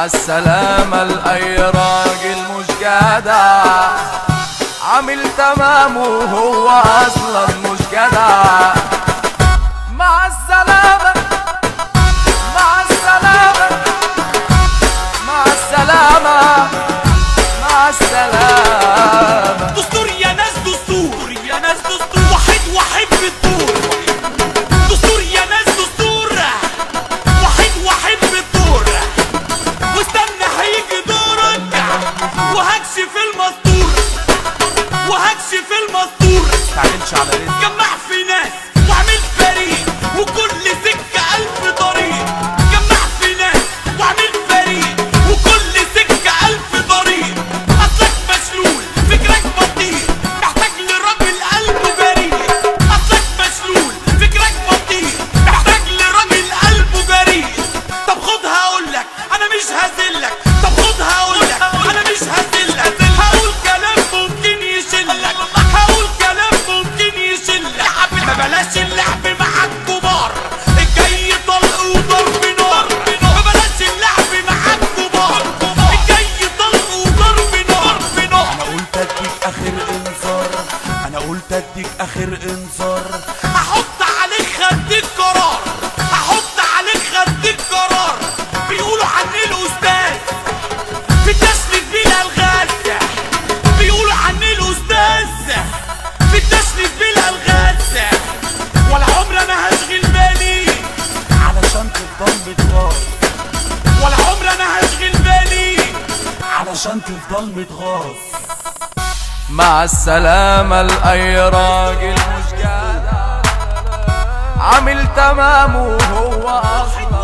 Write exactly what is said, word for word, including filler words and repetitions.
السلامة لأي راجل مش جدع، عامل تمام وهو اصلا مش جدع. مع السلامة مع السلامة مع السلامة مع السلامة. دستور يا ناس، دستور يا ناس، دستور واحد واحد بالدور. دستور يا ناس، دستور واحد واحد بالدور. واستنى هيجي دورك وهكشف المستور، وهكشف المستور. متعملش على رزق، جمع في ناس واعمل فريق وكل سكة ألف طريق. جمع في ناس واعمل فريق وكل سكة ألف طريق. أصلك مشلول فكرك بطيء، محتاج لراجل قلبه جريء. أصلك مشلول فكرك بطيء، محتاج لراجل قلبه جريء. طب خد هقولك أنا مش هذلك، طب خد هقولك أنا مش هذلك. هقول كلام ممكن يشلك، هقول كلام ممكن يشلك. ما بلاش اللعب مع الكبار، الجاي طلق وضرب نار. ما بلاش اللعب مع الكبار، الجاي طلق وضرب نار. انا قلت اديك اخر انذار، انا قلت اديك اخر انذار. هحط عليك خد القرار، هحط عليك خد القرار. بيقولوا عني الاستاذ في التسليك بلا الغاز، بيقولوا عني الاستاذ في التسليك بلا الغاز. ولا عمري انا هشغل بالي علشان تفضل متغاظ، ولا عمري انا هشغل بالي علشان تفضل متغاظ. مع السلامة لأي راجل مش جدع، عامل تمام وهو أصلا